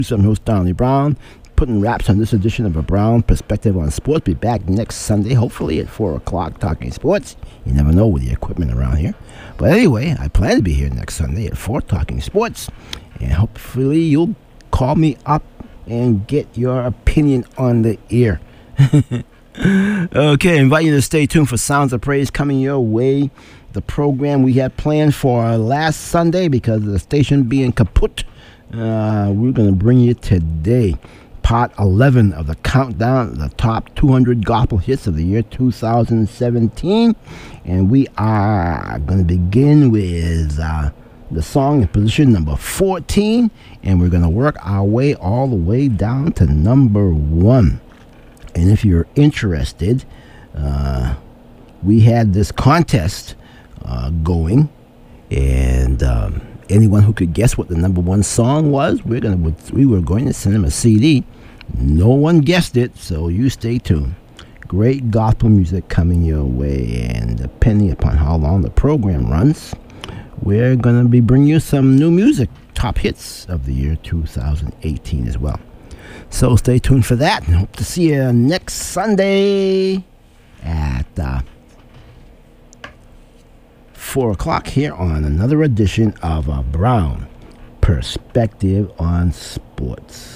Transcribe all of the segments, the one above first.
I'm host Donnie Brown, putting wraps on this edition of A Brown Perspective on Sports. Be back next Sunday, hopefully at 4 o'clock, talking sports. You never know with the equipment around here. But anyway, I plan to be here next Sunday at 4 talking sports. And hopefully you'll call me up and get your opinion on the air. Okay, invite you to stay tuned for Sounds of Praise coming your way. The program we had planned for last Sunday, because of the station being kaput, we're going to bring you today part 11 of the countdown, the top 200 gospel hits of the year 2017. And we are going to begin with the song in position number 14, and we're going to work our way all the way down to number 1. And if you're interested, we had this contest going, and anyone who could guess what the number 1 song was, we were going to send them a CD. No one guessed it, so you stay tuned. Great gospel music coming your way, and depending upon how long the program runs, we're going to be bringing you some new music, top hits of the year 2018 as well. So stay tuned for that, and hope to see you next Sunday at 4 o'clock here on another edition of A Brown Perspective on Sports.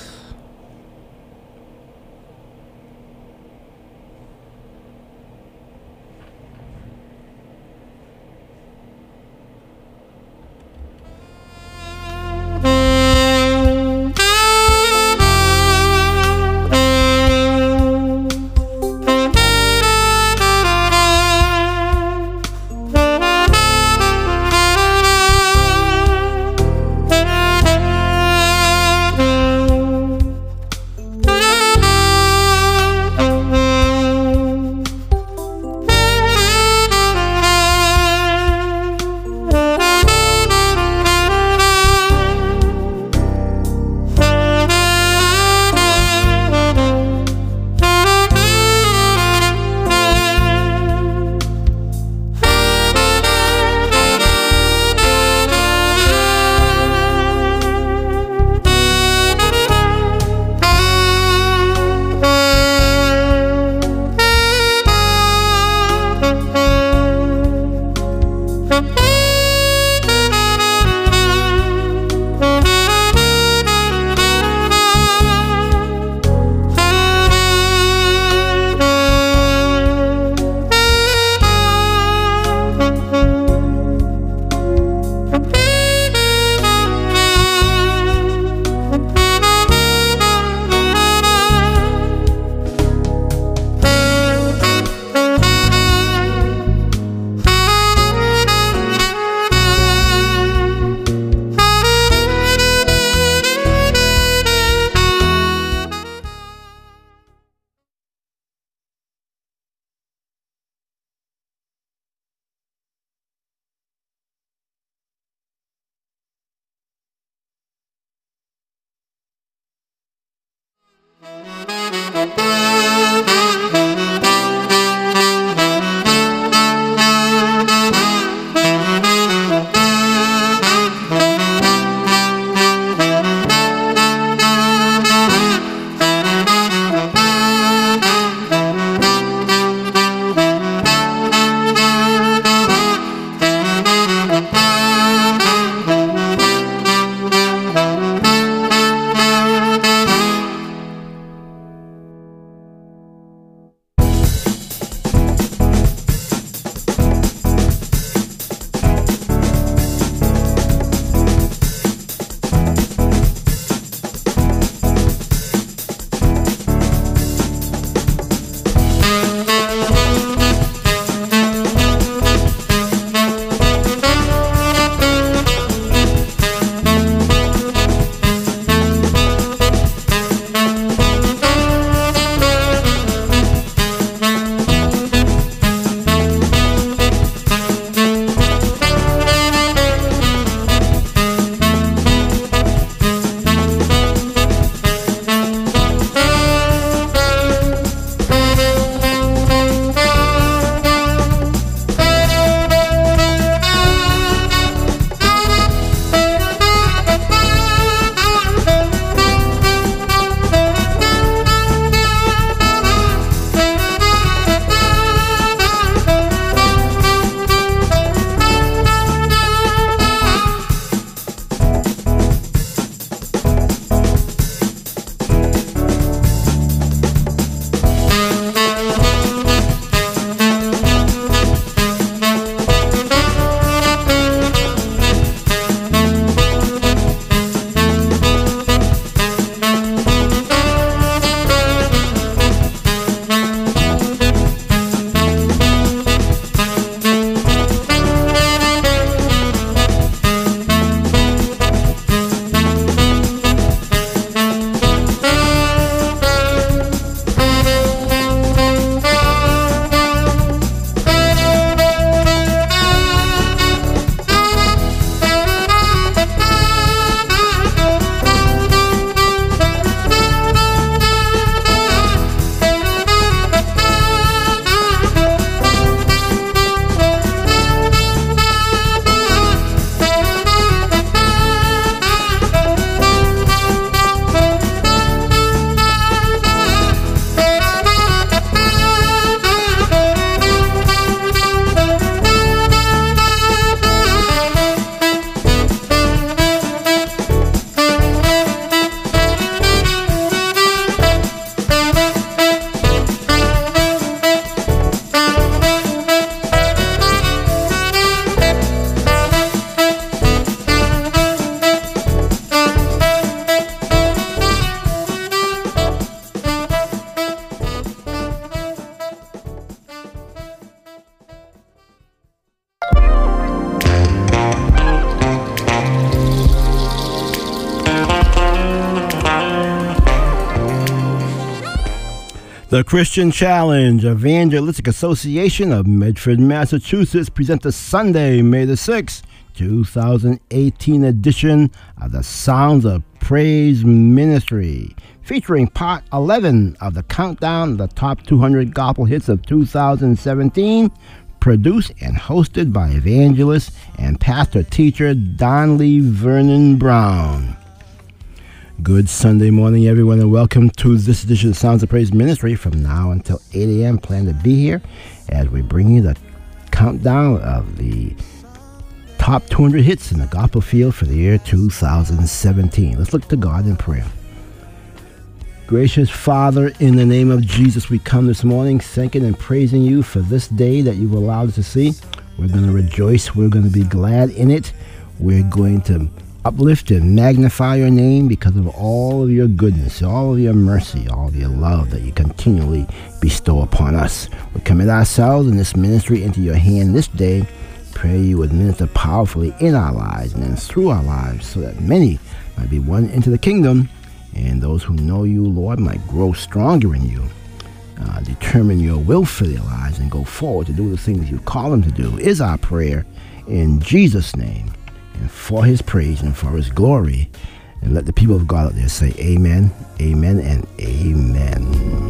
The Christian Challenge Evangelistic Association of Medford, Massachusetts presents the Sunday, May the 6th, 2018 edition of the Sounds of Praise Ministry, featuring part 11 of the countdown of the top 200 gospel hits of 2017, produced and hosted by evangelist and pastor-teacher Donley Vernon Brown. Good Sunday morning, everyone, and welcome to this edition of Sounds of Praise Ministry. From now until 8 a.m., plan to be here as we bring you the countdown of the top 200 hits in the gospel field for the year 2017. Let's look to God in prayer. Gracious Father, in the name of Jesus, we come this morning thanking and praising you for this day that you've allowed us to see. We're going to rejoice. We're going to be glad in it. We're going to uplift and magnify your name because of all of your goodness, all of your mercy, all of your love that you continually bestow upon us. We commit ourselves and this ministry into your hand this day. Pray you would minister powerfully in our lives and then through our lives so that many might be won into the kingdom, and those who know you, Lord, might grow stronger in you, determine your will for their lives, and go forward to do the things you call them to do, is our prayer in Jesus' name, and for his praise and for his glory. And let the people of God out there say amen, amen, and amen.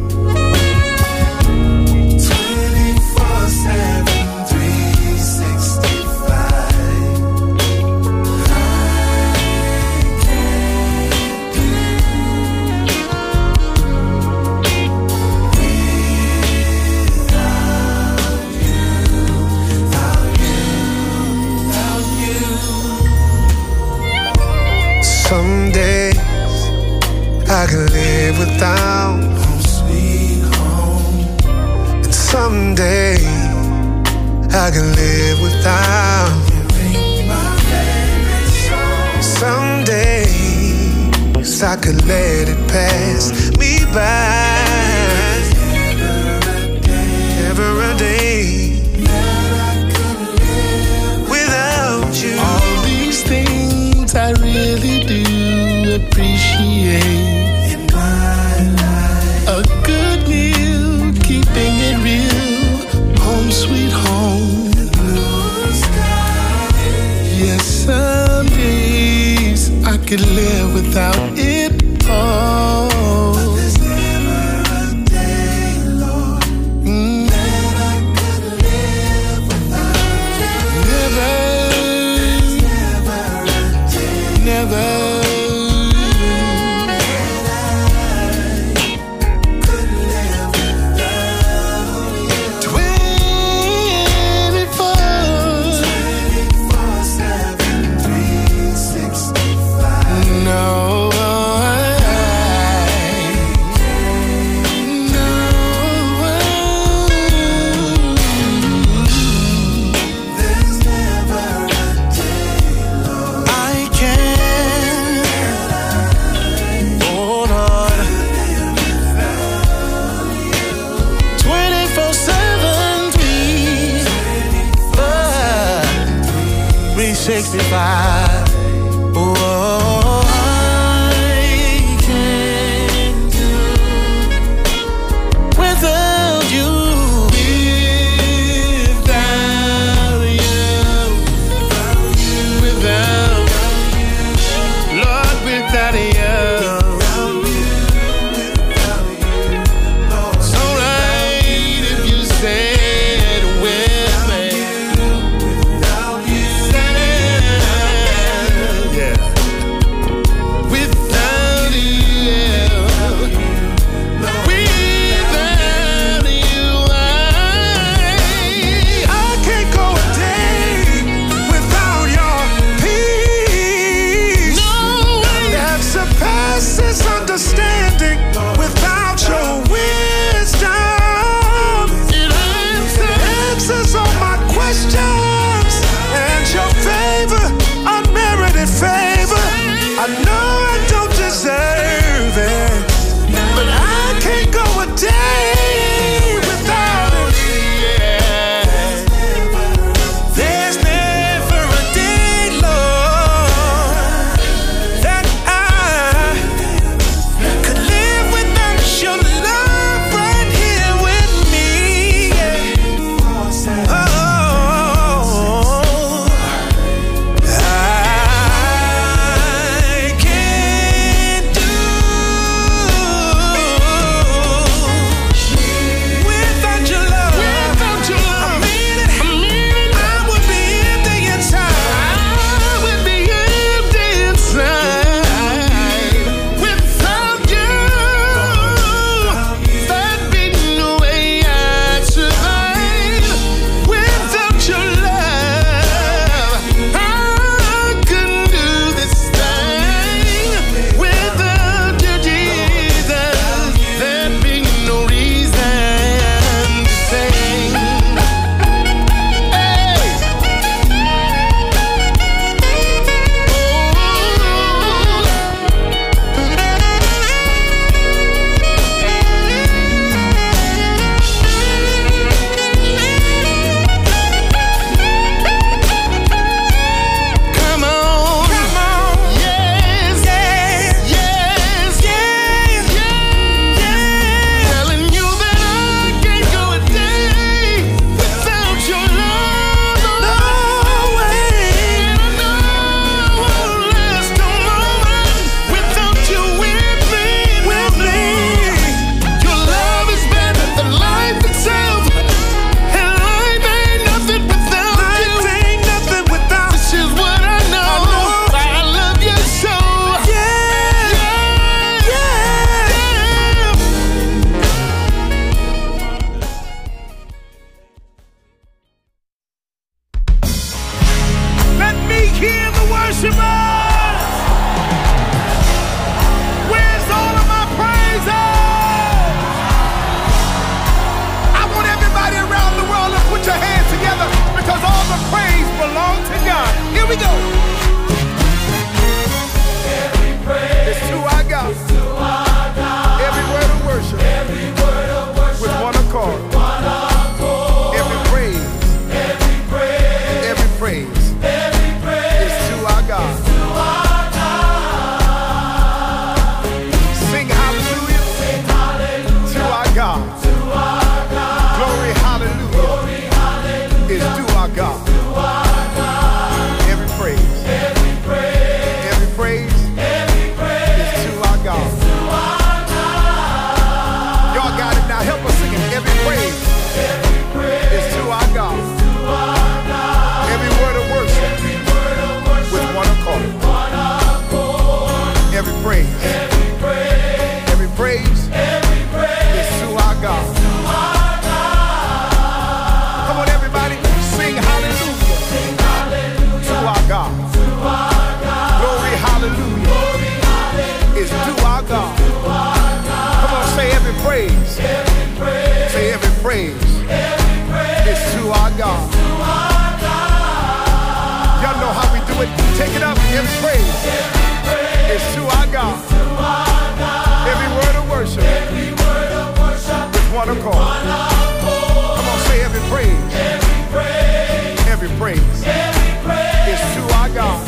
24/7, 365. Some days I could live without home sweet home, and some days I could live without hearing my favorite song. Some days I could let it pass me by. Never a day that I could live without you. All these things I really do appreciate in my life. A good meal, keeping it real, home sweet home, and blue sky. Yes, some days I could live without it all. But there's never a day, Lord, that I could live without you. Never. our God. Come on, say every praise. Say every praise. It's to our God. Y'all know how we do it. Take it up. Every praise. It's to our God. Every word of worship. With one accord. Come on, say every praise. Every praise. It's to our God.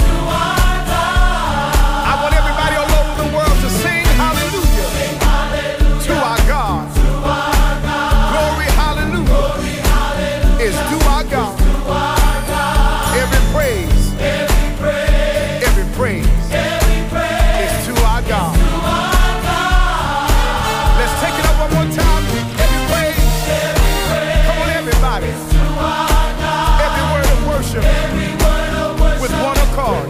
I want everybody all over the world to sing hallelujah to our God. Glory, hallelujah is to our God. Every praise, every praise is to our God. Let's take it up one more time. Every praise. Come on, everybody. Every word of worship with one accord.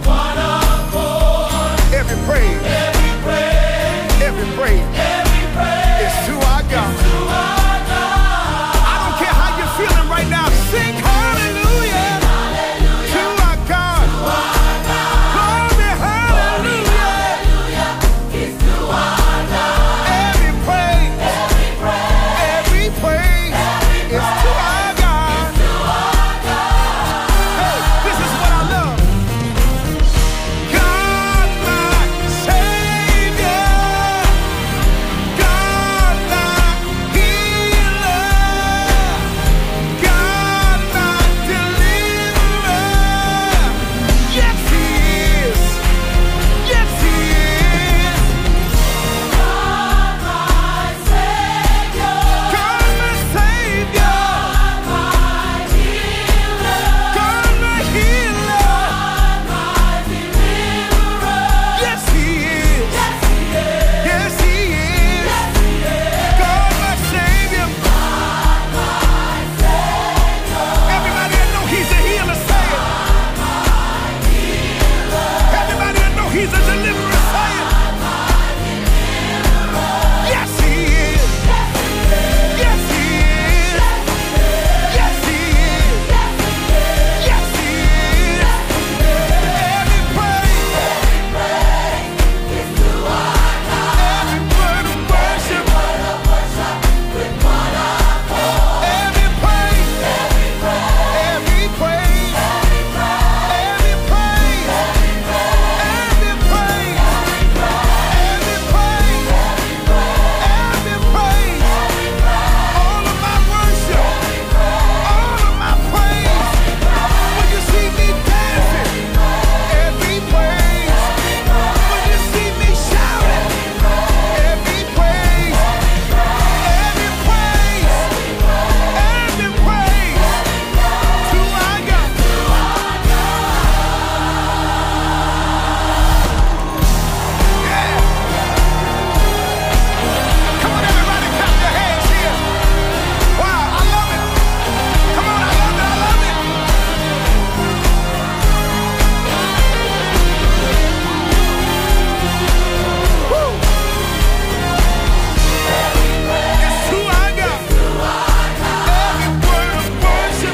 Every praise, every praise is to our God. I don't care how you're feeling right now. Sing hallelujah to our God. Glory, hallelujah. Every praise, every praise is to our God. Hey, this is what I love. God, my Savior. God, my healer. God, my deliverer. Yes, He is. Yes, He is. God, my Savior. God, my Savior. God, my healer. Yes, He is. Yes, He is. God, my Savior. Everybody that know He's a healer, say it. Everybody that know He's a deliverer, say it. Yes, He is. Yes, He is. Yes, He is. Yes, He is. Every praise, every word of worship, every praise, every praise, every praise, every praise, every praise, every praise, all of my worship, all of my praise. When you see me dancing, every praise. When you see me shouting, every praise, every praise, every praise to our God. Yeah. Come on, everybody, clap your hands here. Wow, I love it. Come on, I love it, I love it. Woo. It's to our God. Every word of worship,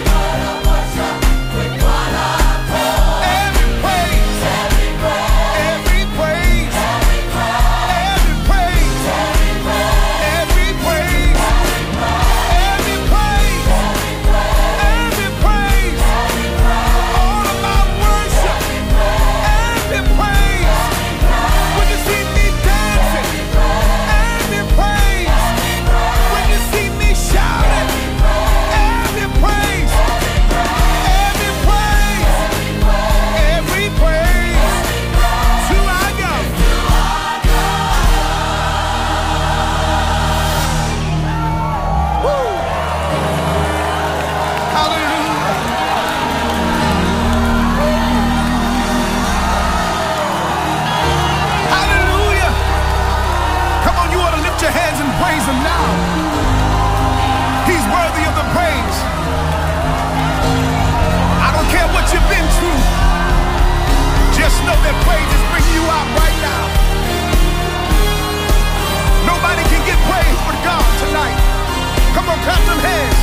every praise, every praise, every praise, every praise, every praise, every praise, all of my worship, every praise. When you see me dancing, every praise. When you see me shouting, every praise, every praise, every praise to our God. Woo. Hallelujah. Hallelujah. Come on, you ought to lift your hands and praise Him now. He's worthy of the praise. I don't care what you've been through. Just know that praise is bringing you out right now. Nobody can get praise but God tonight. Come on, clap them hands.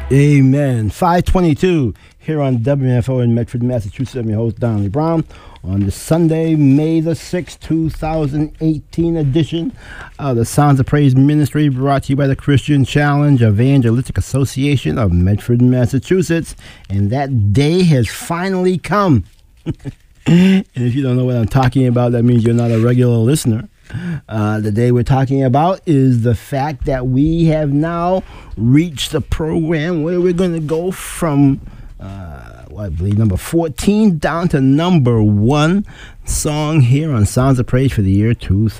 Amen. 522 here on WMFO in Medford, Massachusetts. I'm your host, Donnie Brown, on the Sunday, May the 6th, 2018 edition of the Sounds of Praise Ministry, brought to you by the Christian Challenge Evangelistic Association of Medford, Massachusetts. And that day has finally come. And if you don't know what I'm talking about, that means you're not a regular listener. The day we're talking about is the fact that we have now reached the program where we're going to go from, I believe, number 14 down to number 1 song here on Sounds of Praise for the year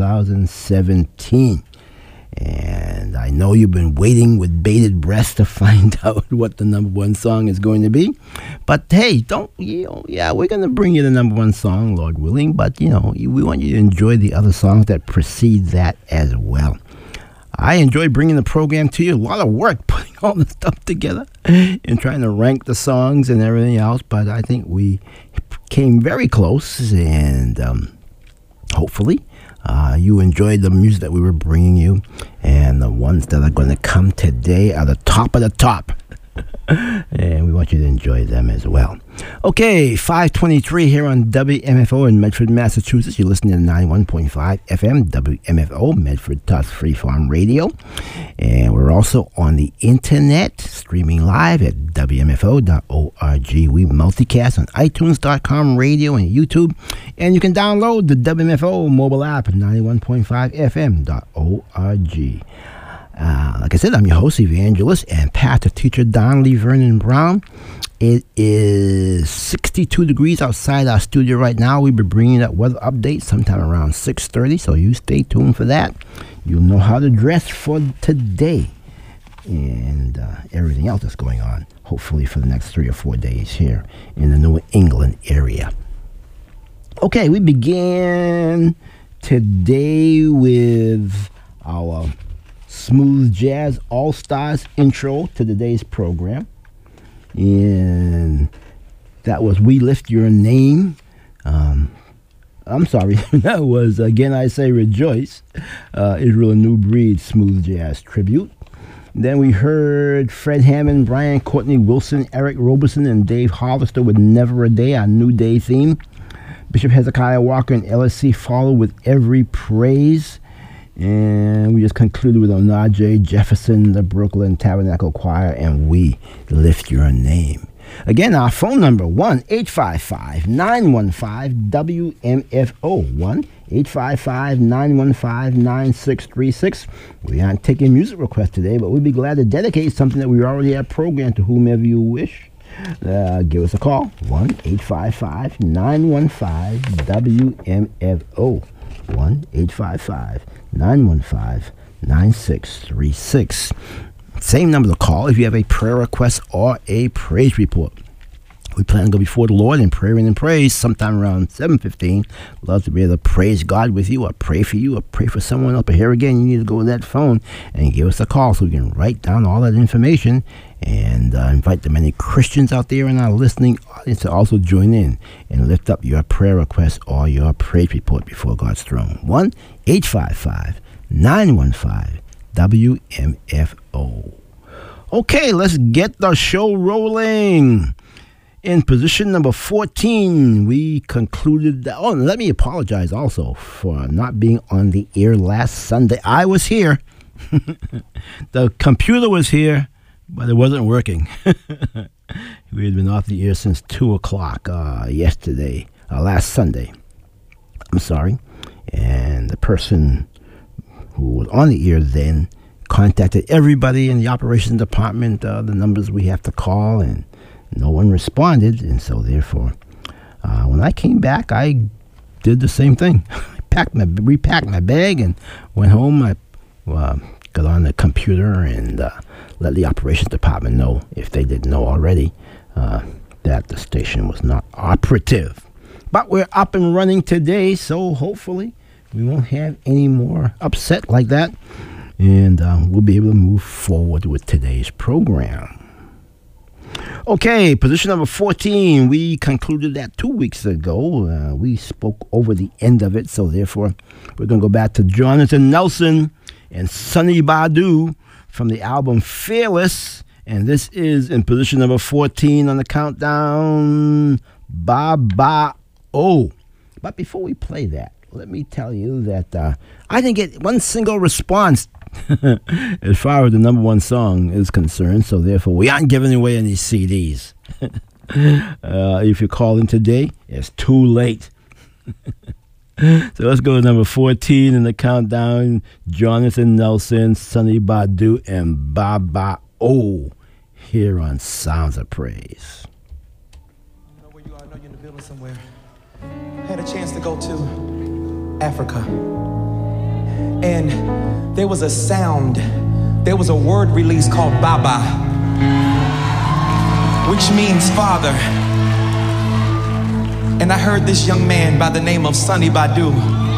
2017. And I know you've been waiting with bated breath to find out what the number 1 song is going to be. But hey, we're going to bring you the number 1 song, Lord willing. But, we want you to enjoy the other songs that precede that as well. I enjoy bringing the program to you. A lot of work putting all the stuff together and trying to rank the songs and everything else. But I think we came very close, and hopefully you enjoyed the music that we were bringing you, and the ones that are going to come today are the top of the top. And we want you to enjoy them as well. Okay, 523 here on WMFO in Medford, Massachusetts. You're listening to 91.5 FM, WMFO, Medford Tots Free Farm Radio. And we're also on the internet, streaming live at WMFO.org. We multicast on iTunes.com radio and YouTube. And you can download the WMFO mobile app at 91.5 FM.org. Like I said, I'm your host, evangelist, and pastor teacher Donley Vernon Brown. It is 62 degrees outside our studio right now. We'll be bringing that weather update sometime around 6:30, so you stay tuned for that. You'll know how to dress for today and everything else that's going on, hopefully for the next 3 or 4 days here in the New England area. Okay, we began today with our Smooth Jazz All-Stars intro to today's program. And that was We Lift Your Name. I'm sorry, that was Again I Say Rejoice, Israel a New Breed Smooth Jazz tribute. Then we heard Fred Hammond, Brian Courtney Wilson, Eric Roberson, and Dave Hollister with Never a Day, our New Day theme. Bishop Hezekiah Walker and LSC follow with Every Praise. And we just concluded with Onaje Jefferson, the Brooklyn Tabernacle Choir, and We Lift Your Name. Again, our phone number, 1-855-915-WMFO, 1-855-915-9636. We aren't taking music requests today, but we'd be glad to dedicate something that we already have programmed to whomever you wish. Give us a call, 1-855-915-WMFO, 1-855-915-9636. Same number to call if you have a prayer request or a praise report. We plan to go before the Lord in prayer and in praise sometime around 7:15. Love to be able to praise God with you, or pray for you, or pray for someone else. But here again, you need to go to that phone and give us a call so we can write down all that information and invite the many Christians out there in our listening audience to also join in and lift up your prayer request or your praise report before God's throne. 1-855-915-WMFO. Okay, let's get the show rolling. In position number 14, we concluded that. Oh, let me apologize also for not being on the air last Sunday. I was here. The computer was here, but it wasn't working. We had been off the air since 2 o'clock last Sunday. I'm sorry. And the person who was on the air then contacted everybody in the operations department, the numbers we have to call, and no one responded. And so therefore, when I came back, I did the same thing. Repacked my bag and went home. I got on the computer and let the operations department know, if they didn't know already, that the station was not operative. But we're up and running today, so hopefully we won't have any more upset like that, and we'll be able to move forward with today's program. Okay, position number 14. We concluded that 2 weeks ago. We spoke over the end of it, so therefore we're going to go back to Jonathan Nelson and Sonny Badu from the album Fearless, And this is in position number 14 on the countdown, Ba Ba Oh. But before we play that, let me tell you that I didn't get one single response as far as the number one song is concerned, so therefore we aren't giving away any CDs. If you call in today, it's too late. So let's go to number 14 in the countdown. Jonathan Nelson, Sonny Badu, and Ba Ba Oh here on Sounds of Praise. I know where you are. I know you're in the building somewhere. I had a chance to go to Africa. And there was a sound, there was a word released called Baba, which means father. And I heard this young man by the name of Sonny Badu,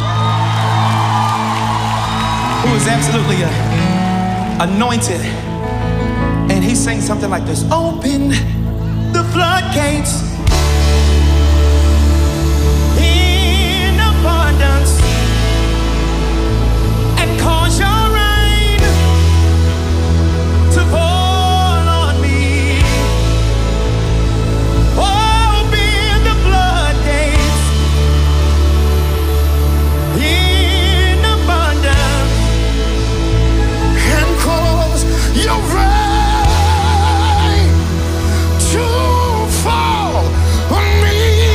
who is absolutely anointed. And he sang something like this: open the floodgates in abundance and cause your rain to fall on me. Open the floodgates in abundance and cause your rain to fall on me.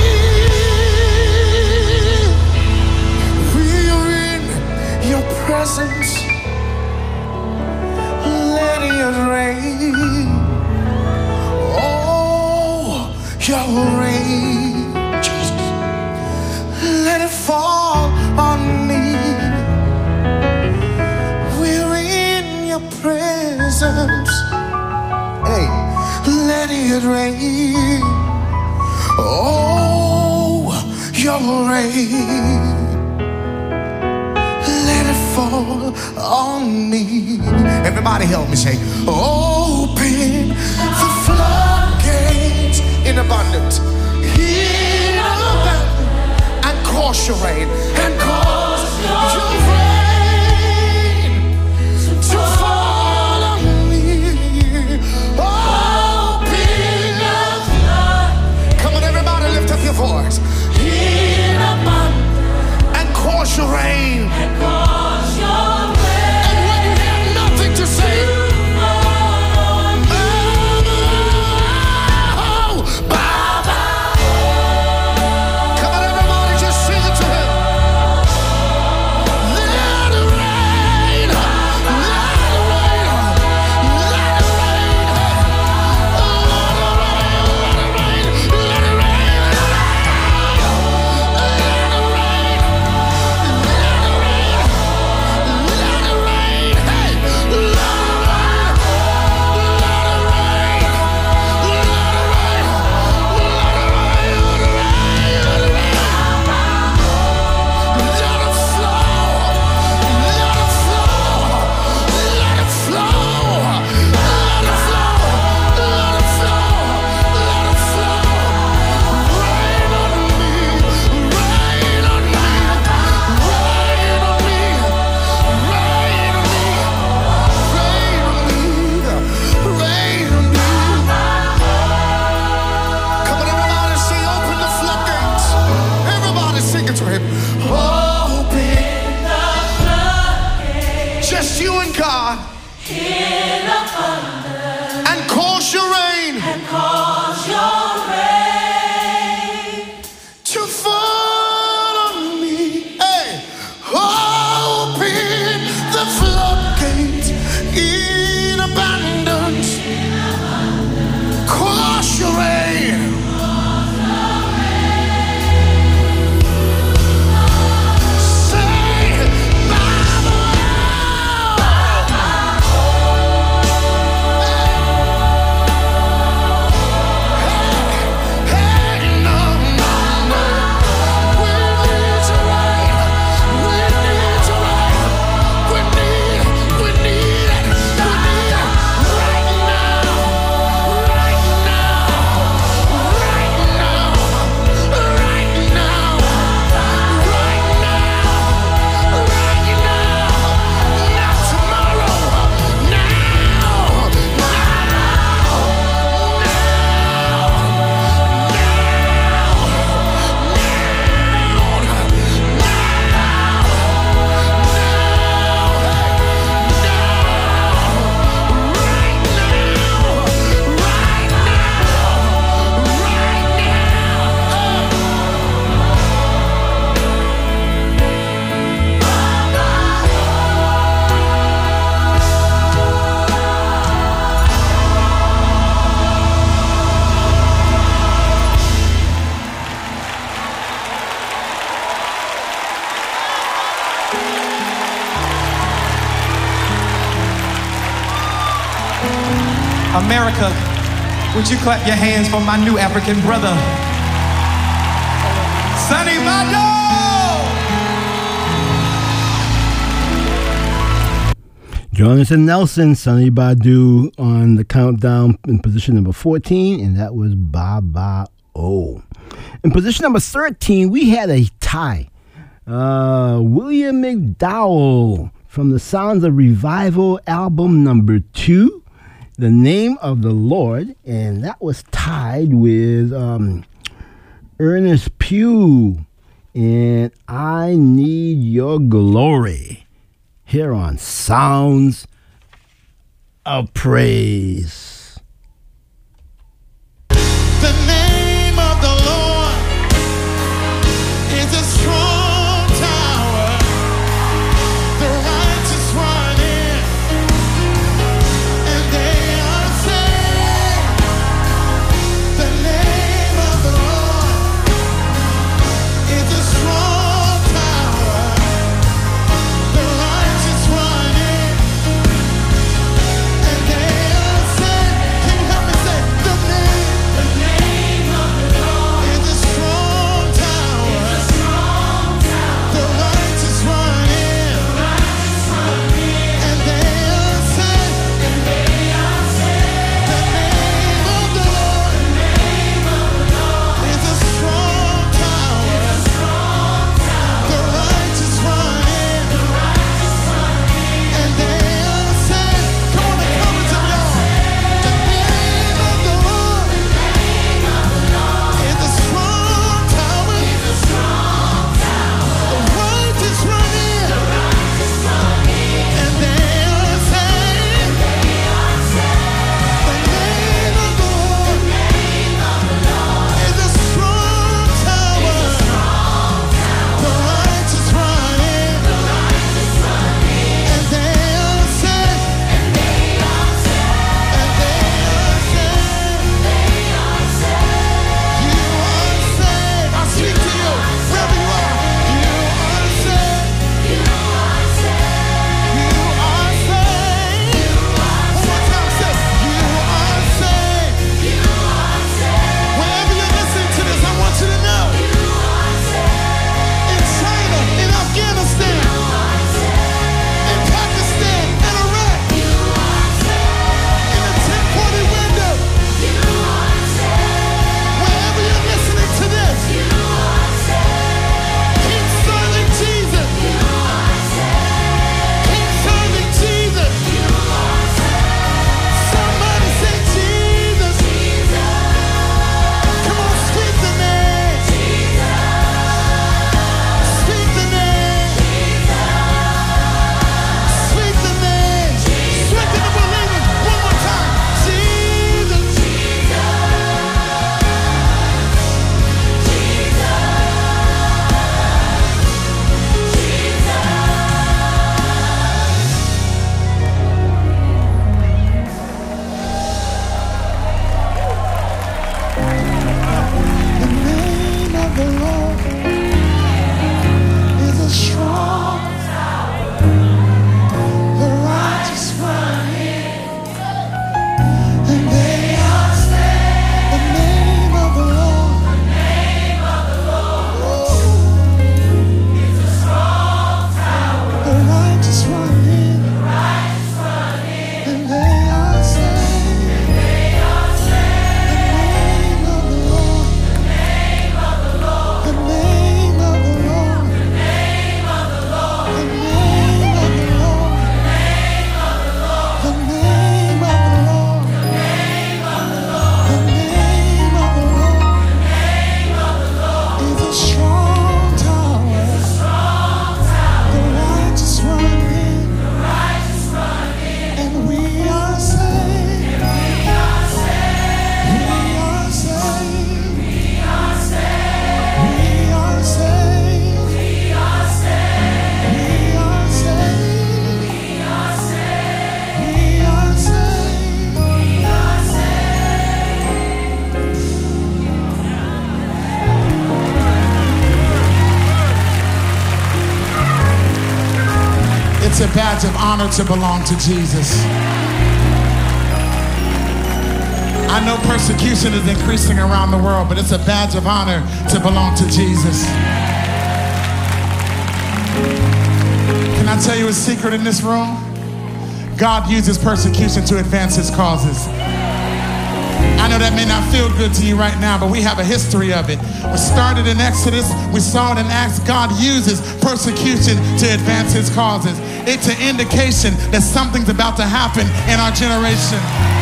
We are in your presence. Let it rain. Oh, your rain, Jesus. Let it fall on me. We're in your presence. Hey, let it rain. Oh, your rain. Let it fall on me. Everybody help me say, open the floodgates in abundance. In abundance. And cause your rain. And cause your rain to fall on me. Open the flood. Come on, everybody, lift up your voice. In abundance. And cause your rain. And cause your rain. And when you have nothing to say, oh, Baba. Come on, everybody, just sing it to him. Let it rain. Let it rain. Let it rain. Let it rain. Come on, everybody, say, open the floodgates. Everybody sing it to him. Open the floodgates. Just you and God. In abundance. And cause your rain. And cause your rain to fall on me. Hey, open the floodgates in abundance. Cause your rain. Say, Baba. America, would you clap your hands for my new African brother, Sonny Badu? Jonathan Nelson, Sonny Badu on the countdown in position number 14, and that was Baba O. In position number 13, we had a tie. William McDowell from the Sounds of Revival album number 2, The Name of the Lord, and that was tied with Ernest Pugh and I Need Your Glory. Here on Sounds of Praise. The name of the Lord is a strong tower. The righteous run in, and they are saved. The name of the Lord is a strong tower. The righteous run in, and they are saved. Can you help me say the name? The name of the Lord is a strong tower. The righteous run in, and they are saved. The name of the Lord is a strong tower. The righteous run in, and they are saved. Come on, the chorus of y'all. The name of the Lord is a strong tower. The righteous run in, and they are saved. The name of the Lord is a strong tower. The righteous run in, and they are saved. And they are saved. You are saved. I speak to you wherever you are. You are saved. You are saved. One more time, say, you are saved. Wherever you're listening to this, I want you to know. In China, in Afghanistan, in Pakistan, in Iraq, in the 1040 window, wherever you're listening to this, keep serving Jesus. Keep serving Jesus. Somebody say Jesus. Come on, speak the name. Speak the name. Speak the name. Strengthen the believers. One more time. Jesus. The name of the Lord is a strong tower. The righteous run in, and they are saved. The name of the Lord is a strong tower. The righteous run in, and they are saved. The name of the Lord. The name of the Lord. The name of the Lord. The name of the Lord. The name of the Lord. The name of the Lord is a strong tower. The righteous run in, and we are saved. We are saved. We are saved. We are saved. We are saved. We are saved. We are saved. We are saved. It's a badge of honor to belong to Jesus. I know persecution is increasing around the world, but it's a badge of honor to belong to Jesus. Can I tell you a secret in this room? God uses persecution to advance his causes. I know that may not feel good to you right now, but we have a history of it. We started in Exodus, we saw it in Acts. God uses persecution to advance his causes. It's an indication that something's about to happen in our generation.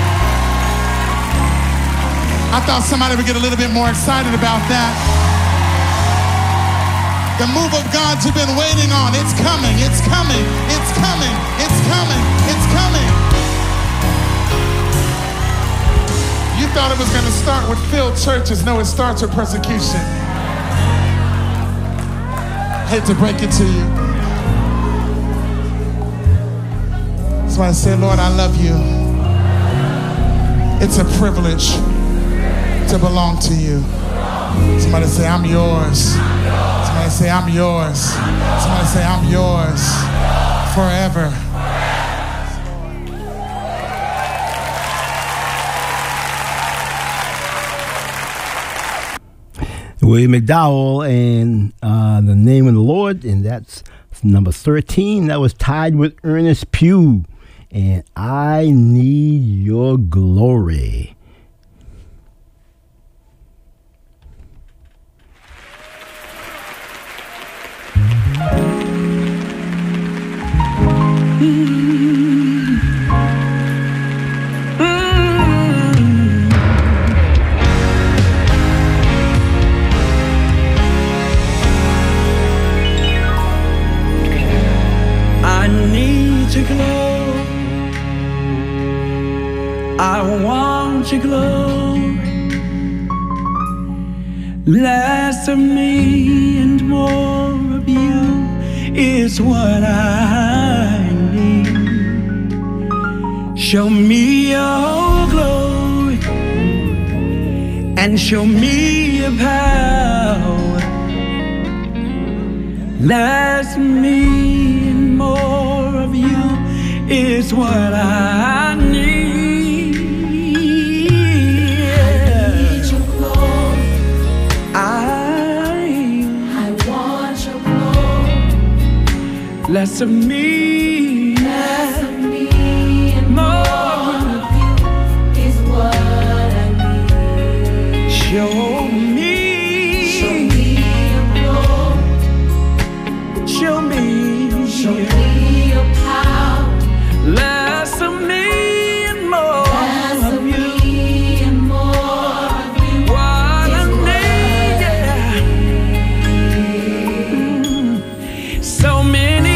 I thought somebody would get a little bit more excited about that. The move of God you've been waiting on, it's coming, it's coming, it's coming, it's coming, it's coming. You thought it was going to start with filled churches. No, it starts with persecution. I hate to break it to you. That's why I say, Lord, I love you. It's a privilege to belong to you. Somebody say, I'm yours. Somebody say, I'm yours. Somebody say, I'm yours forever. William McDowell and The Name of the Lord, and that's number 13. That was tied with Ernest Pugh, and I Need Your Glory. I need to glow. I want your glory. Less of me and more of you is what I need. Show me your glory and show me your power. Less of me and more of you is what I need. Less of me, and more of you is what I need. Show me your glory. Show me your power. Less of me and more of you. What I need, yeah. So many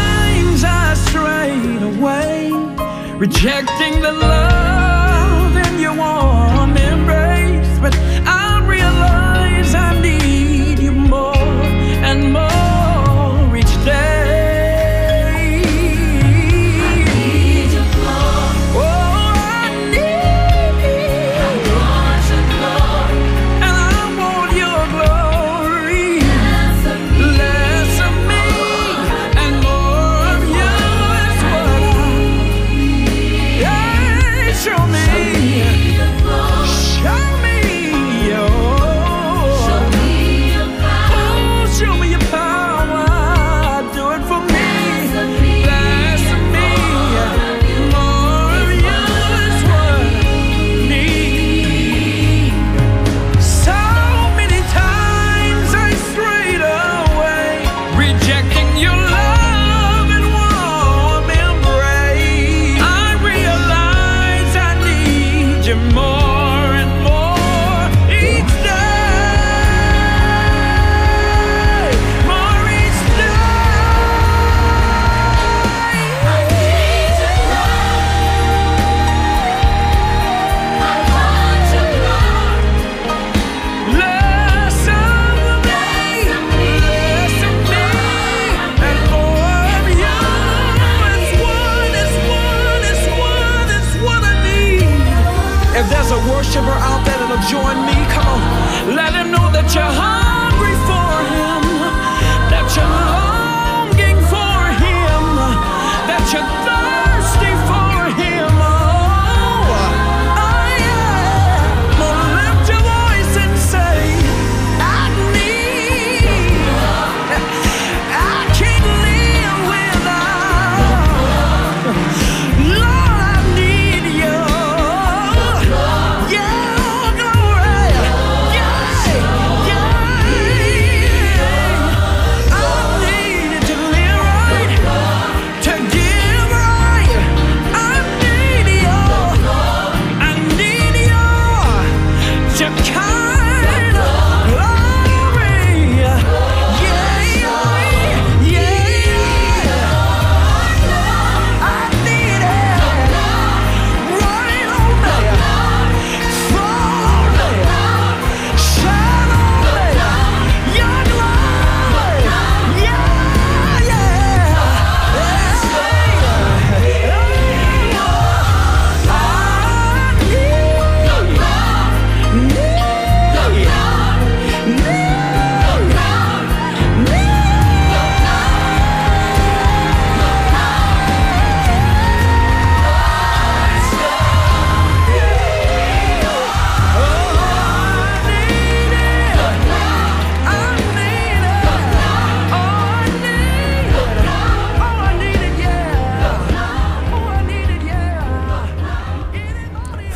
rejecting the love in your warm embrace, but I realize I need you more and more each day. I need your glory. Oh, I need you. I want your glory. And I want your glory. Less of me and more of you is what I need. Yeah.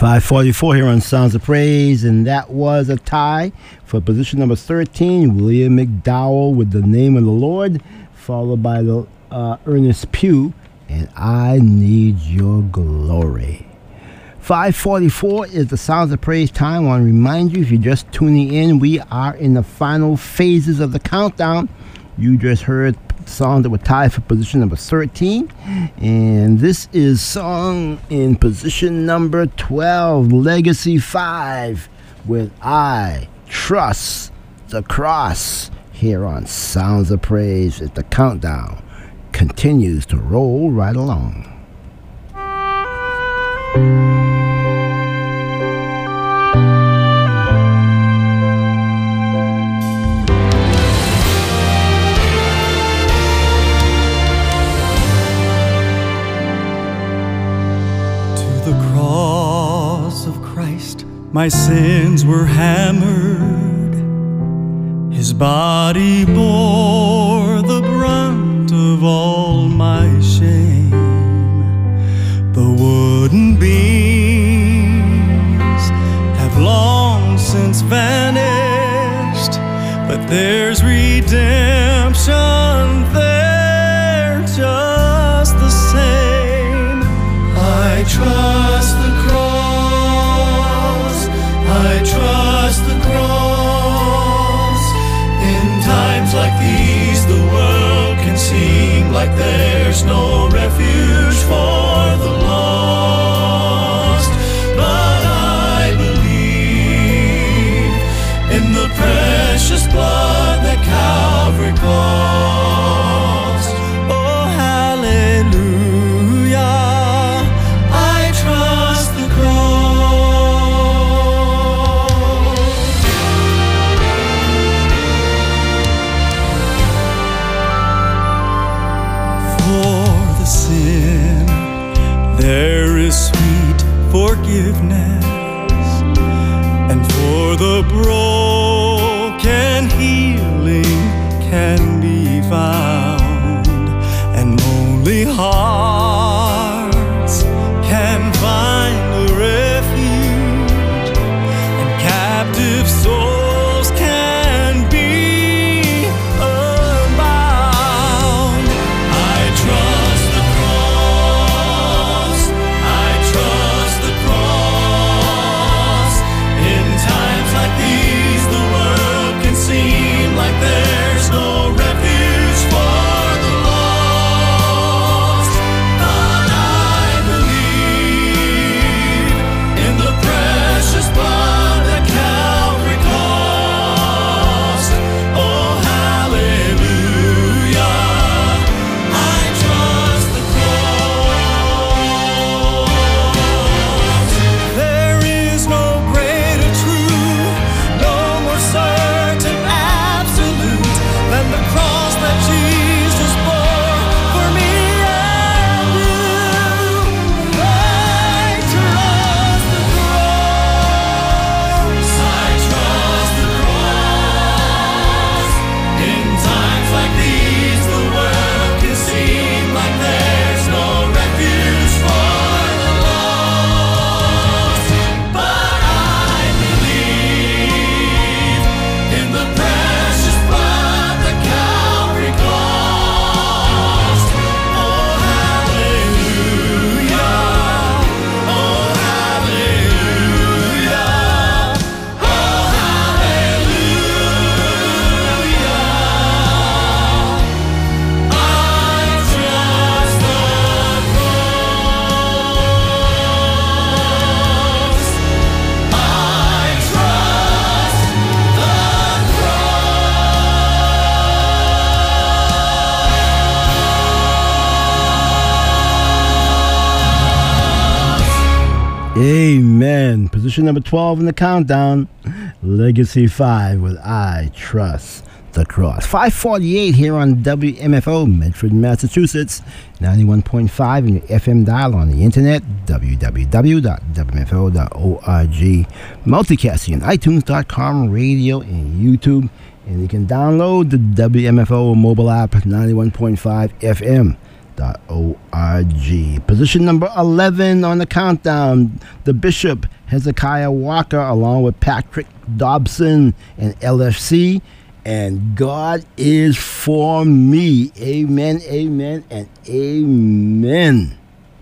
544 here on Sounds of Praise, and that was a tie for position number 13, William McDowell with The Name of the Lord, followed by the Ernest Pugh, and I Need Your Glory. 544 is the Sounds of Praise time. I want to remind you, if you're just tuning in, we are in the final phases of the countdown. You just heard songs that were tied for position number 13, and this is song in position number 12, Legacy 5 with I Trust the Cross, here on Sounds of Praise as the countdown continues to roll right along. My sins were hammered, his body bore the brunt of all my shame. The wooden beams have long since vanished, but there's redemption there just the same. I trust the cross, I trust the cross. In times like these, the world can seem like there's no refuge for the lost. But I believe in the precious blood that Calvary cost. Oh, hallelujah, I trust the cross. There is sweet forgiveness, and for the broken healing can be found, and lonely hearts can find a refuge, and captive souls can be unbound. I trust the cross, I trust the cross. In times like these, the world can seem like there's no refuge for the lost. But I believe in the precious blood that Calvary cost. Oh, hallelujah, I trust the cross. There is no greater truth, no more certain absolute than the cross that Jesus bore for me and you. I trust the cross, I trust the cross. In times like these, the world can seem like there's no refuge for the lost. But I believe in the precious blood that Calvary cost. Oh, hallelujah, oh, hallelujah, oh, hallelujah. I trust the cross, I trust the Amen. Position number 12 in the countdown, Legacy 5 with I Trust the Cross. 548 here on WMFO, Medford, Massachusetts, 91.5 in your FM dial, on the internet, www.wmfo.org, multicasting on iTunes.com, radio, and YouTube. And you can download the WMFO mobile app, 91.5 FM. Position number 11 on the countdown, the Bishop Hezekiah Walker, along with Patrick Dobson and LFC, and God is for me. Amen, amen, and amen.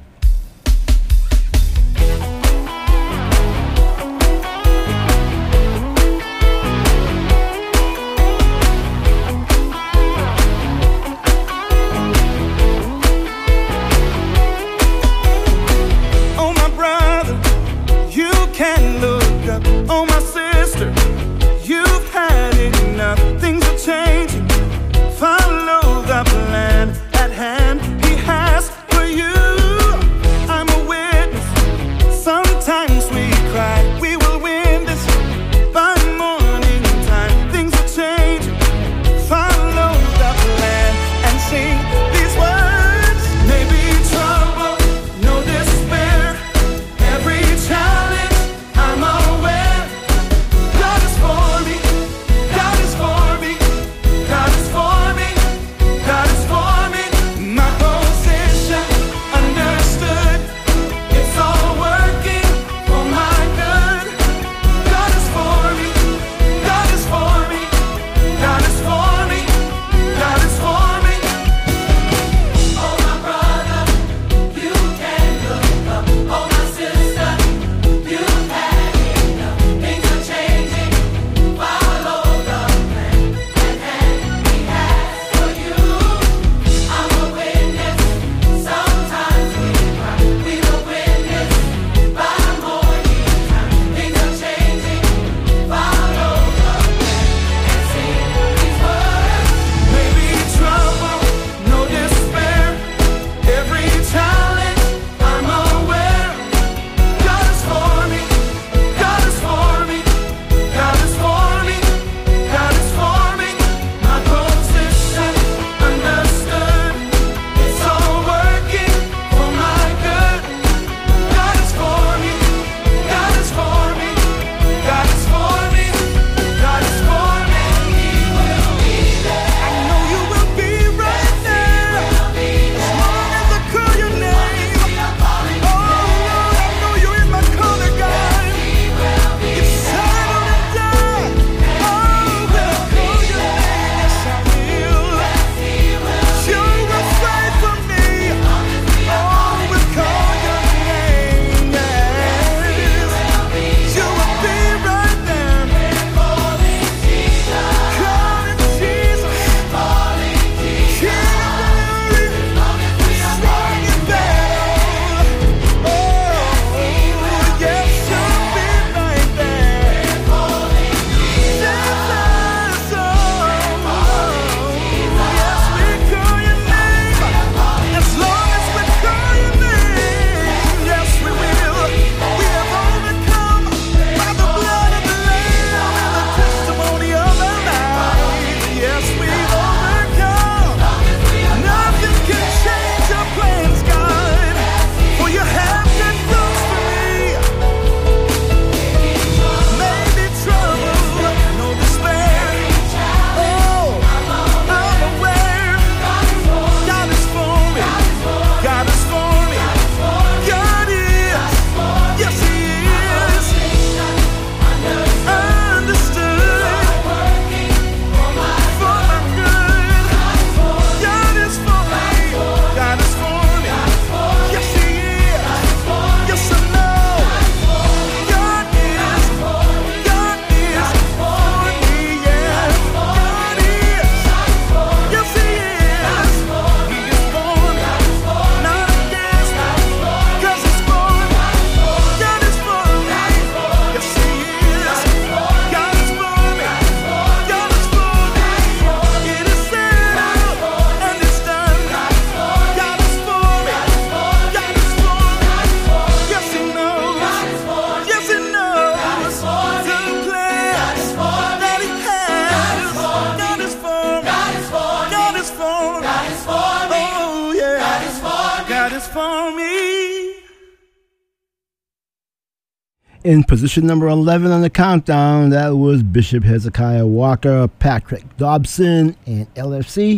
In position number 11 on the countdown, that was Bishop Hezekiah Walker, Patrick Dobson, and LFC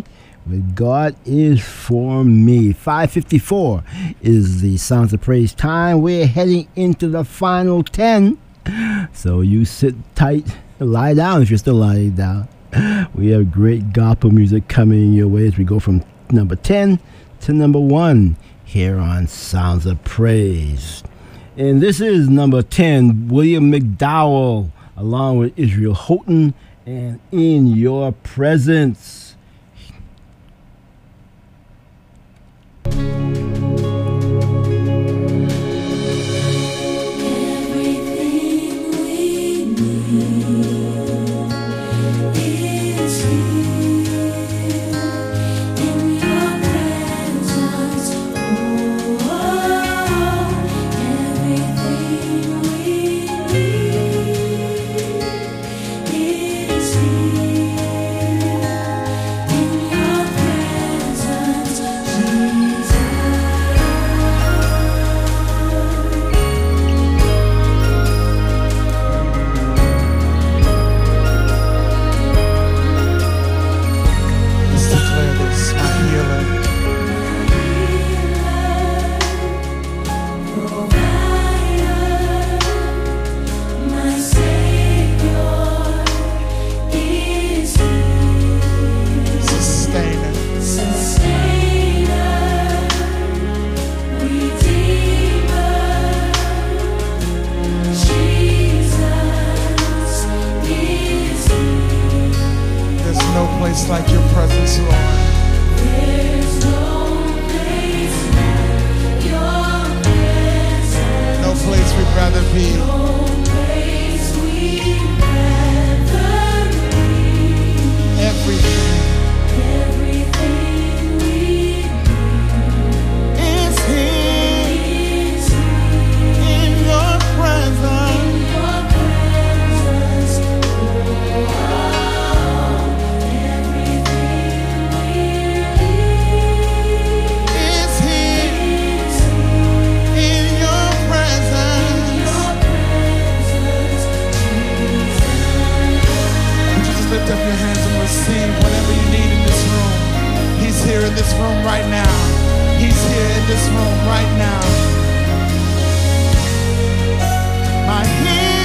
with God is for me. 5:54 is the Sounds of Praise time. We're heading into the final 10. So you sit tight, lie down if you're still lying down. We have great gospel music coming your way as we go from number 10 to number 1 here on Sounds of Praise. And this is number 10, William McDowell, along with Israel Houghton, and In Your Presence. Like your presence, Lord. There's no place like your presence. No place we'd rather be. No place we'd rather be. Everything we need is here in your presence. in your presence. Lift up your hands and receive whatever you need in this room. He's here in this room right now. He's here in this room right now. My healer.